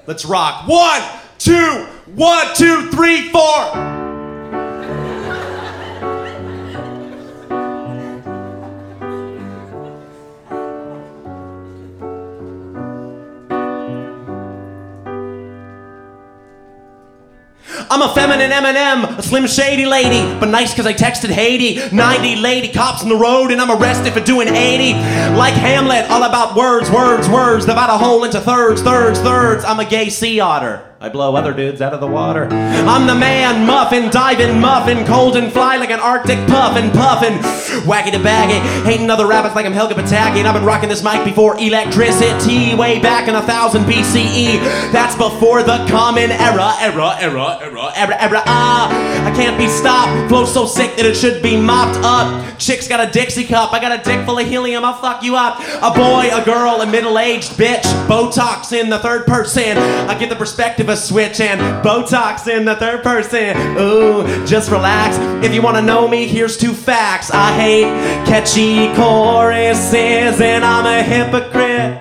Let's rock. 1, 2, 1, 2, 3, 4. I'm a feminine M&M, a slim shady lady, but nice cause I texted Haiti. 90 lady cops on the road and I'm arrested for doing 80. Like Hamlet, all about words, divide a hole into thirds. I'm a gay sea otter. I blow other dudes out of the water. I'm the man, muffin, diving, muffin, cold and fly like an Arctic puffin, wacky to baggy, hating other rabbits like I'm Helga Pataki, and I've been rocking this mic before electricity, way back in 1000 BCE. That's before the common era. I can't be stopped. Flow so sick that it should be mopped up. Chick's got a Dixie cup. I got a dick full of helium. I'll fuck you up. A boy, a girl, a middle-aged bitch. Botox in the third person. I get the perspective a switch and Botox in the third person. Ooh, just relax. If you want to know me, here's 2 facts. I hate catchy choruses and I'm a hypocrite.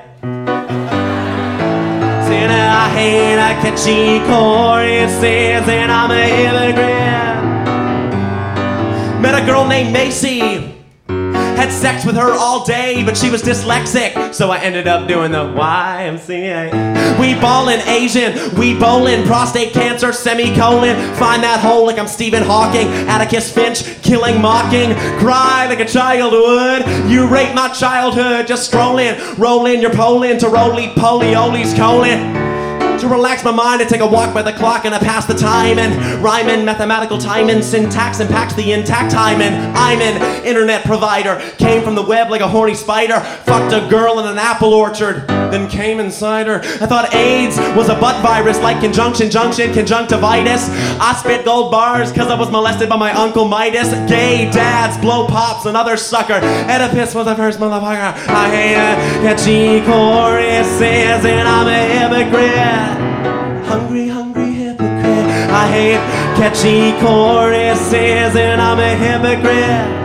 I hate catchy choruses and I'm a hypocrite. Met a girl named Macy. Had sex with her all day, but she was dyslexic, so I ended up doing the YMCA. We ballin' Asian, we bowlin', prostate cancer, semicolon. Find that hole like I'm Stephen Hawking. Atticus Finch, killing, mocking. Cry like a child would. You rape my childhood, just strolling. Rollin' your Poland to roly-poly, Oli's colon. To relax my mind, I take a walk by the clock and I pass the time and rhyming, mathematical timing, syntax impacts the intact timing. I'm an internet provider, came from the web like a horny spider, fucked a girl in an apple orchard, then came inside her. I thought AIDS was a butt virus like conjunctivitis. I spit gold bars cause I was molested by my Uncle Midas. Gay dads blow pops, another sucker. Oedipus was the first motherfucker. I hate catchy choruses and I'm a hypocrite. Hungry hypocrite. I hate catchy choruses and I'm a hypocrite.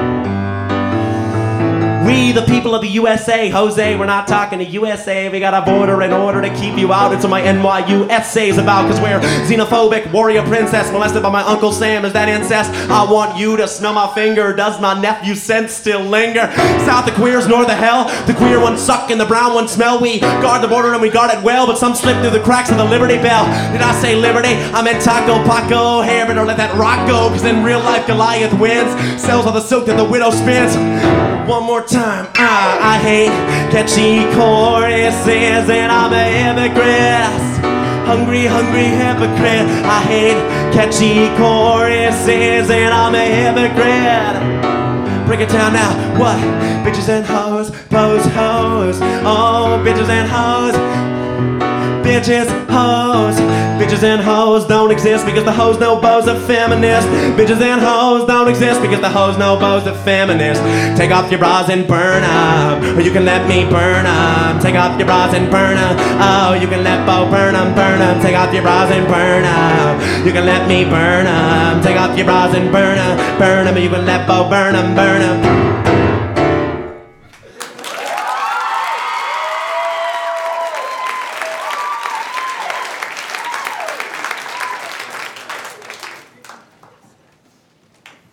We the people of the USA, Jose, we're not talking to USA. We got a border in order to keep you out. It's what my NYU essay's about. Cause we're xenophobic, warrior princess, molested by my Uncle Sam. Is that incest? I want you to smell my finger. Does my nephew's scent still linger? South the queers, north the hell. The queer ones suck and the brown ones smell. We guard the border and we guard it well, but some slip through the cracks of the Liberty Bell. Did I say liberty? I meant Taco Paco, hair better let that rock go. Cause in real life Goliath wins, sells all the silk that the widow spins. One more time. I hate catchy choruses and I'm a hypocrite. Hungry hypocrite. I hate catchy choruses and I'm a hypocrite. Break it down now. What? Bitches and hoes, pose hoes. Oh, bitches and hoes. Bitches, hoes. Bitches and hoes don't exist because the hoes know bows are feminist. Bitches and hoes don't exist because the hoes know bows are feminist. Take off your bras and burn them, or you can let me burn them. Take off your bras and burn them. Oh, you can let Bo burn them, burn them. Take off your bras and burn them. You can let me burn them. Take off your bras and burn them, burn them. You can let Bo burn them, burn them.